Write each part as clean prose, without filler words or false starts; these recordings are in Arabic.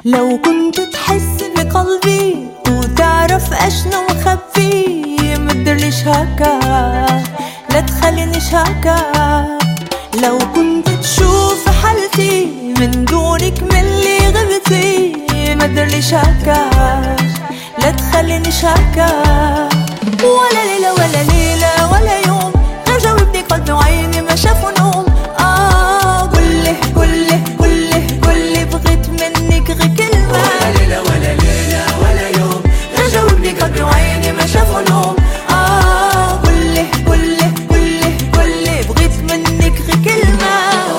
لو كنت تحس بقلبي وتعرف اشنو مخبي، متدرليش هكا، لا تخلينيش هكا. لو كنت تشوف حالتي من دونك ملي غبتي، متدرليش هكا، لا تخلينيش هكا. ولا ليلة ولا ليلة ولا يوم غير جاوبني قلبي وعيني ما شافوا نوم. قولي قولي قولي قولي بغيت منك غير كلمة. ولا ليلة ولا ليلة ولا يوم غير جاوبني قلبي وعيني ما شافوا نوم. قولي قولي قولي قولي بغيت منك غير كلمة،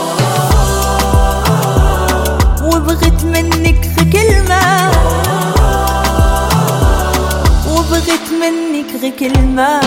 وبغيت منك غير كلمة، وبغيت منك غير كلمة.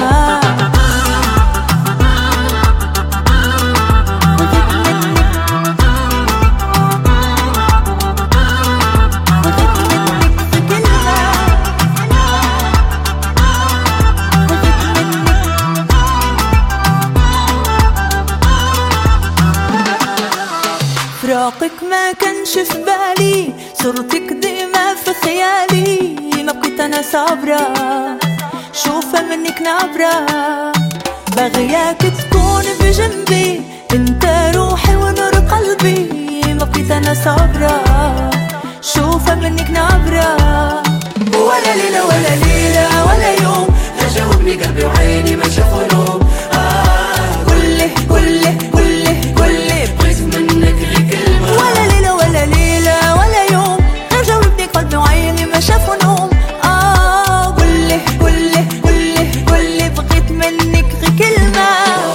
فراقك ما كانش في بالي، صورتك ديما في خيالي. ما بقيت انا صابرة شوفة منك نبرة، بغياك تكون بجنبي، انت روحي ونور قلبي. ما بقيت انا صابرة شوفة منك نبرة. ولا ليلة ولا ليلة ولا يوم غير جاوبني قلبي وعيني ما شافوا نوم. قولي قولي قولي قولي بغيت منك غير كلمة. ولا ليلة ولا ليلة ولا يوم غير جاوبني قلبي وعيني ما شافوا نوم. قولي قولي قولي قولي بغيت منك غير كلمة،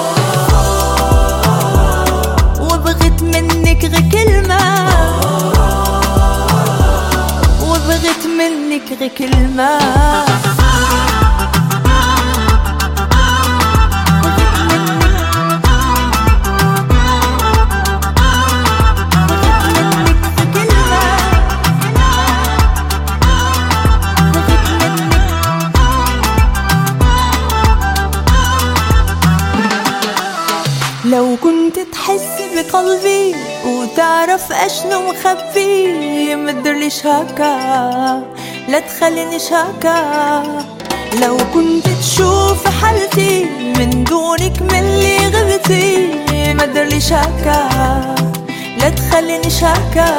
وبغيت منك غير كلمة، وبغيت منك غير كلمة. لو كنت تحس بقلبي وتعرف اشنو مخبي، متدرليش هكا، لا تخلينيش هكا. لو كنت تشوف حالتي من دونك ملي غبتي، متدرليش هكا، لا تخلينيش هكا.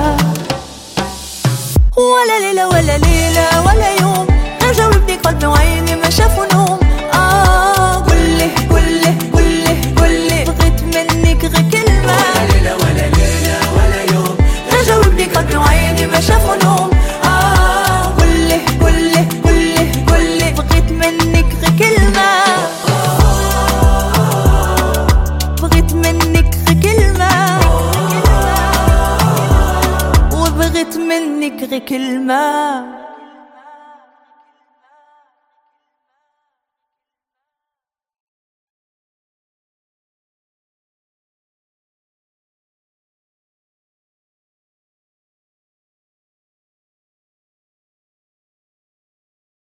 ولا ليلة ولا ليلة ولا يوم غير جاوبني قلبي وعيني ما شافوا نوم. قولي قولي قولي قولي بغيت منك غير كلمة. ولا ليلة ولا ليلة ولا يوم غير جاوبني قلبي وعيني ما شافوا نوم. قولي قولي قولي قولي بغيت منك غير كلمة، بغيت منك غير كلمة، وبغيت منك غير كلمة.